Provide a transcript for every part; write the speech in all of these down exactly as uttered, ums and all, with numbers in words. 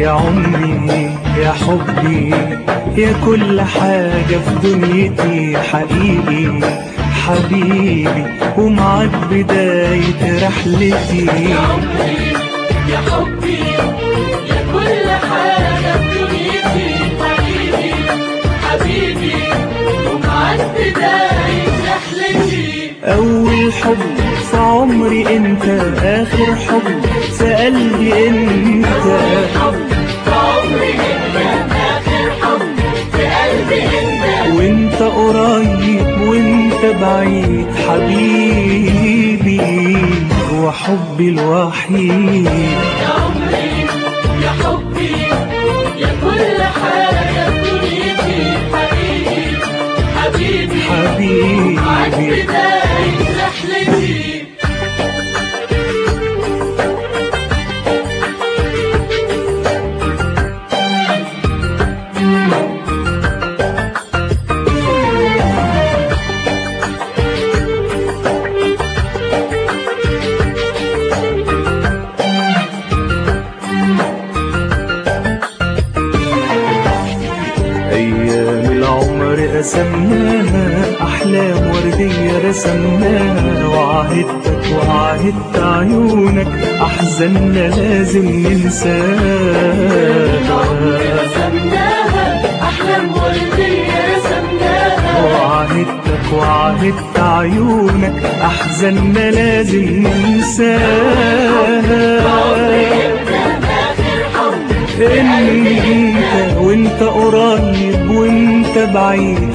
يا عمري يا حبي يا كل حاجة في دنيتي، حقيقي حبيبي ومعاك بداية رحلتي. يا عمري يا حبي يا كل حاجة في دنيتي، حبيبي حبيبي ومعاك بداية رحلتي. أول حب في عمري أنت، آخر حب في قلبي أنت. أول حب في عمري أنت، آخر حب في قلبي أنت. وأنت قريب وأنت بعيد حبيبي وحبي الوحيد. يا عمري يا حبي يا كل حاجة في دنيتي، حبيبي حبيبي حبيبي ومعاك بداية رحلتي. أيام العمر قسمناها، أحلام وردية رسمناها، وعهدتك وعهدت عيونك أحزاننا لازم ننساها. رسمناها أحلام وردية رسمناها، وعهدتك وعهدت عيونك أحزاننا لازم ننساها. انت وانت قريب وانت بعيد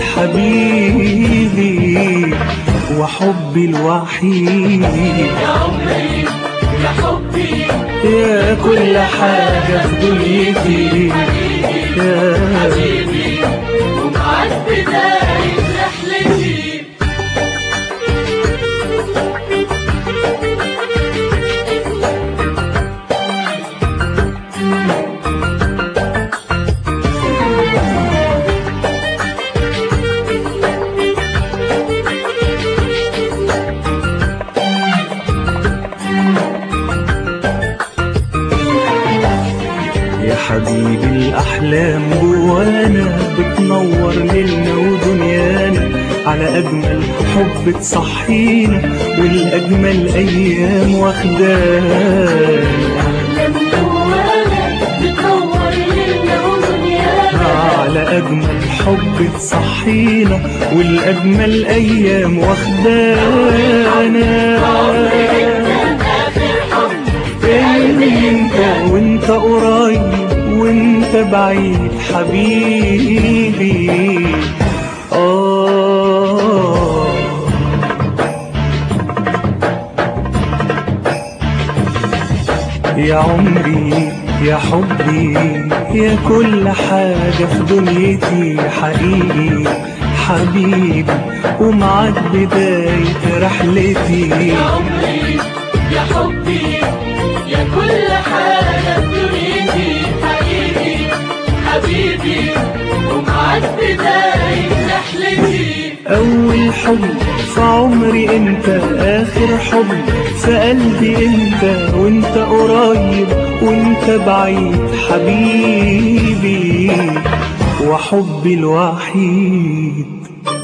حبيبي وحبي الوحيد. يا عمري يا حبي يا كل حاجة في دنيتي، يا حبيبي ومعاك بداية رحلتي. يا حبيبي الأحلام جوانا بتنور ليلنا ودنيانا، على أجمل حب تصحينا والأجمل أيام واخدانا. أحلام جوانا بتنور ليلنا ودنيانا، على أجمل حب تصحينا والأجمل أيام واخدانا. انت وانت قريب وانت بعيد حبيبي آه. يا عمري يا حبي يا كل حاجة في دنيتي، حقيقي حبيبي ومعاك بداية رحلتي. يا عمري يا حبي يا كل حاجة في دنيتي، حبيبي حبيبي ومعاك بداية رحلتي. أول حب في عمري أنت، آخر حب في قلبي أنت، وأنت قريب وأنت بعيد حبيبي وحبي الوحيد.